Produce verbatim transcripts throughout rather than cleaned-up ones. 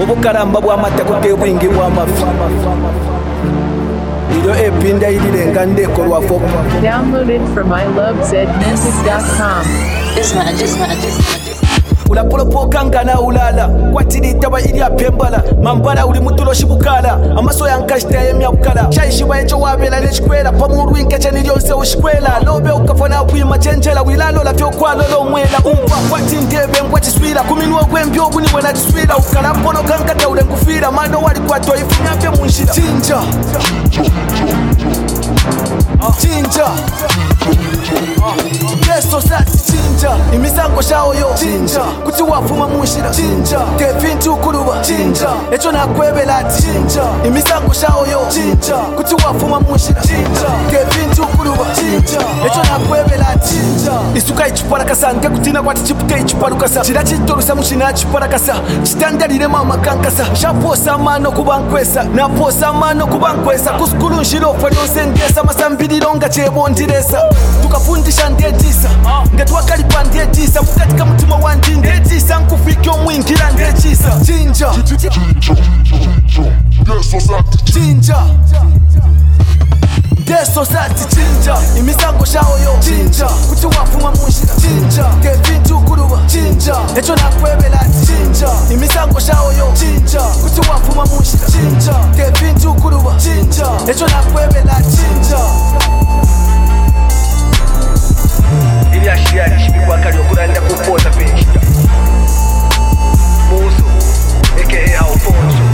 obukaramba bw'amatako bw'ebwingi bw'amafi iryo epinda irirenga ndekorwa fo. Downloaded from i love zed music dot com. Ulapolopoka ngana ulala kwatirita ili apembala mambala uli mutuloshi bukala amaso yankashita yemya bukala chaishiba echo wabela nechikwela pamuru inkeche nilionse ushikwela lobe ukafona kwima chenjela wilalo la fyokwalo lo mwela umpa kwati ndebe mbwa chiswila kuminua gwembyo buni wena chiswila ukala mpono kankata ule ngufira mano wali kwa toa ifunyapye munshira chinja chinja Yeso sati chinja imisango shawo yo chinja kuti wafuma munshira chinja kevintu kuruba chinja echo nakwebela ati chinja imisango shawo yo chinja kuti wafuma munshira chinja kevintu kuruba chinja echo nakwebela ati chinja isuka ichipara kasa nge kutina kwati chipuke ichiparu kasa chira chitorusa mushina chipara kasa chitandalire mama kankasa shaposa mano kubankwesa naposa mano kubankwesa kuskulu nshiro fwe yonsengesa masambirironga chebondiresa tukafundisha ndetisa ngetwakalipa ndetisa mukatika mutima wandi ndetisa nkufikyo mwingira ndetisa chinja chinja Deso sati chinja imisango shawo yo chinja kuti wafuma munshira chinja kevintu kuruba chinja echo nakwebela ati chinja imisango shawo yo chinja kuti wafuma munshira chinja kevintu kuruba chinja echo nakwebela ati chinja ili ashia lishibikwa kali okulanda kupoza penshita muzo aka Alfonso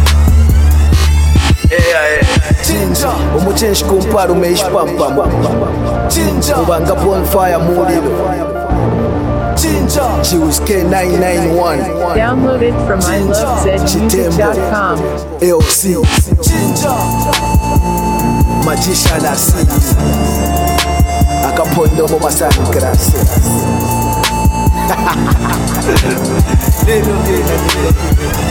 eh eh chinja umuchenshi kumpara umeishi pampama chinja ubanga bonfire mulilo chinja Chius K nine nine one. Downloaded from i love zed music dot com. L C chinja Majisha la si akapondo mo masani grase lelo lelo